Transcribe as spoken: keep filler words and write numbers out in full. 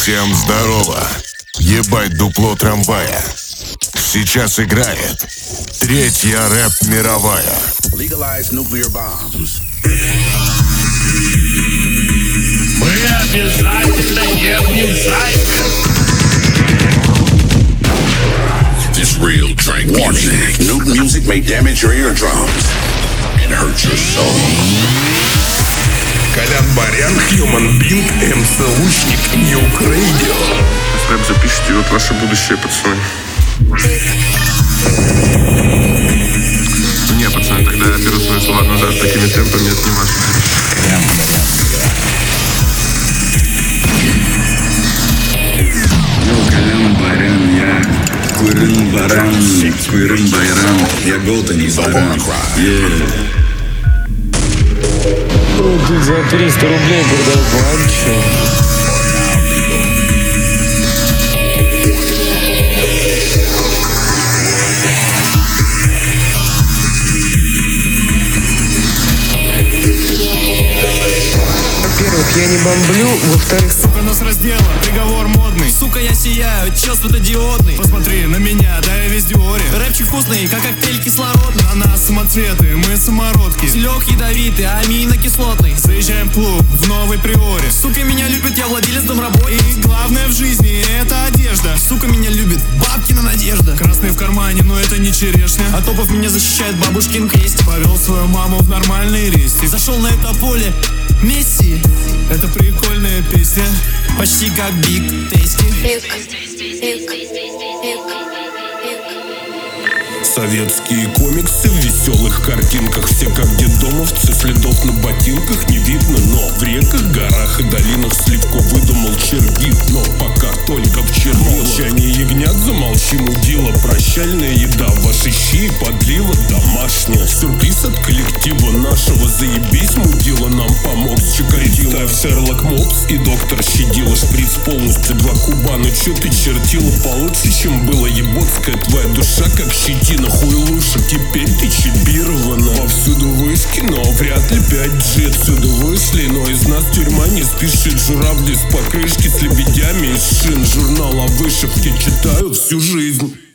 Всем здорово. Ебать дупло трамвая. Сейчас играет третья рэп мировая. Legalize nuclear bombs. Мы обязательно не объезжаем. This real drink music. Nuke music may damage your eardrums and hurt your soul. Колян Барян, Human Being, МСУшник, Nuke Radio. Рэп запишите, вот ваше будущее, пацаны. Не, пацаны, тогда я беру свои слова назад. Такими темпами это не ваше. Колян Барян, я Курын Баран, Курын Байрам, я Голтани Баран. Yeah. Ты за триста рублей продал вообще. Во-первых, я не бомблю, во-вторых, сука, нас раздела, приговор модный. Сука, я сияю, чел светодиодный. Посмотри на меня, да я весь Диоре. Рэпчик вкусный, как коктейль кислородный. На нас самоцветы, мы самородки. Селёг ядовитый, аминокислотный. Заезжаем в клуб, в новой Приоре. Сука, меня любит, я владелец домработниц. И главное в жизни это одежда. Сука, меня любит, бабкина надежда. Красный в кармане, но это не черешня. А Топов меня защищает бабушкин крест. Повел свою маму в нормальный рейс. И зашел на это поле Месси. Это прикольная песня, почти как Биг Тейсти. Советские комиксы в веселых картинках. Все как детдомовцы, следов на ботинках не видно. Но в реках, горах и долинах Сливко выдумал червит. Но пока только в чернилах. Молчание ягнят, замолчи, мудила. Прощальная еда, ваши щи и подлива домашняя. Сюрприз от коллектива нашего. Заебись, мудила, нам помог с Чикатило. Ставь Шерлок Мопс и доктор Щадила. Шприц полностью, два куба. Ну чё ты чертила получше, чем было ебоцкая. Твоя душа как щетина. Хуй лучше, теперь ты чипирована. Повсюду вышки, но вряд ли пять джи отсюда вышли. Но из нас тюрьма не спешит. Журавли с покрышки с лебедями из шин. Журнал о вышивке читаю всю жизнь.